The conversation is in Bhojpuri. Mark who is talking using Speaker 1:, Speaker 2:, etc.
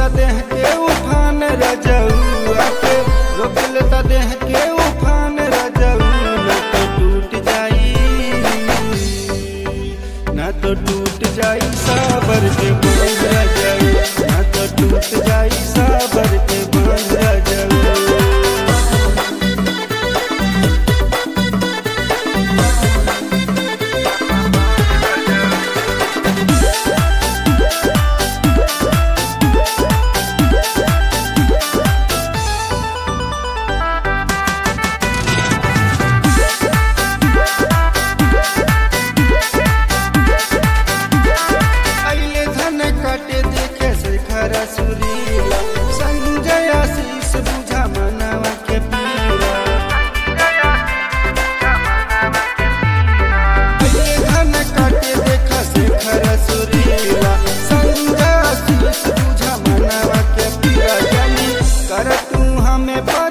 Speaker 1: लेता देह के उफान रजौआ के, रोक लेता देह के उफान रजऊ। ना तो टूट जाई साबर के बांध रजऊ, ना तो टूट जाई साबर के बांध रजऊ। सुरीला संजय आशीष बुझा मनवा के पीरा, घन काटे देखा शेखर सुरीला संजय आशीष बुझा मनवा के पीरा। जानी कर तू हमें